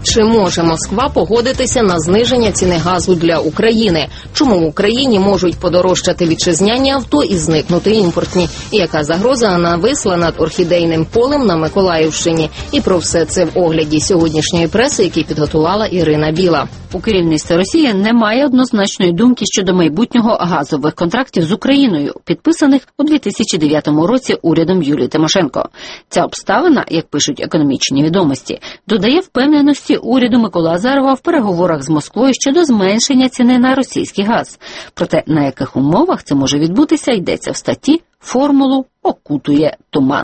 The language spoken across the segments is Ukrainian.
Чи може Москва погодитися на зниження ціни газу для України? Чому в Україні можуть подорожчати вітчизняні авто і зникнути імпортні? І яка загроза нависла над орхідейним полем на Миколаївщині? І про все це в огляді сьогоднішньої преси, який підготувала Ірина Біла. У керівництва Росії немає однозначної думки щодо майбутнього газових контрактів з Україною, підписаних у 2009 році урядом Юлії Тимошенко. Ця обставина, як пишуть економічні відомості, додає впевненості уряду Миколи Азарова в переговорах з Москвою щодо зменшення ціни на російський газ. Проте на яких умовах це може відбутися, йдеться в статті, формулу окутує туман.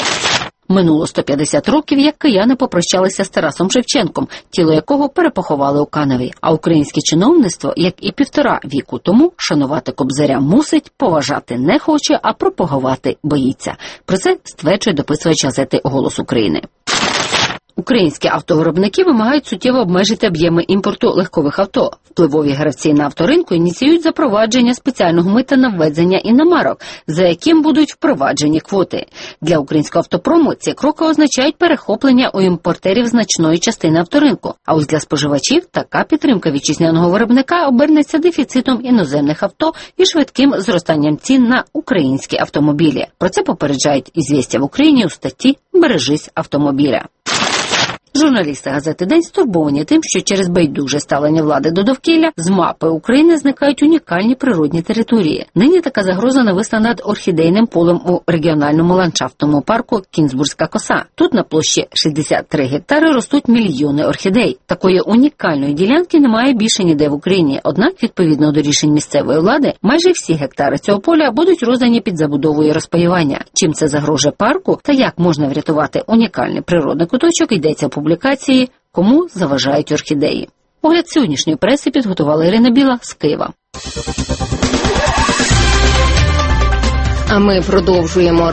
Минуло 150 років, як кияни попрощалися з Тарасом Шевченком, тіло якого перепоховали у Каневі. А українське чиновництво, як і 1,5 віку тому, шанувати Кобзаря мусить, поважати не хоче, а пропагувати боїться. Про це стверджує дописувач газети «Голос України». Українські автовиробники вимагають суттєво обмежити об'єми імпорту легкових авто. Впливові гравці на авторинку ініціюють запровадження спеціального мита на ввезення іномарок, за яким будуть впроваджені квоти. Для українського автопрому ці кроки означають перехоплення у імпортерів значної частини авторинку. А ось для споживачів така підтримка вітчизняного виробника обернеться дефіцитом іноземних авто і швидким зростанням цін на українські автомобілі. Про це попереджають «Ізвістія» в Україні у статті «Бережись автомобіля». Журналісти газети «День» стурбовані тим, що через байдуже ставлення влади до довкілля з мапи України зникають унікальні природні території. Нині така загроза нависла над орхідейним полем у регіональному ландшафтному парку Кінзбурзька коса. Тут на площі 63 гектари ростуть мільйони орхідей. Такої унікальної ділянки немає більше ніде в Україні. Однак, відповідно до рішень місцевої влади, майже всі гектари цього поля будуть роздані під забудову і розпаювання. Чим це загрожує парку та як можна врятувати унікальний природний куточок, йдеться в публікації «Кому заважають орхідеї». Огляд сьогоднішньої преси підготувала Ірина Біла з Києва. А ми продовжуємо.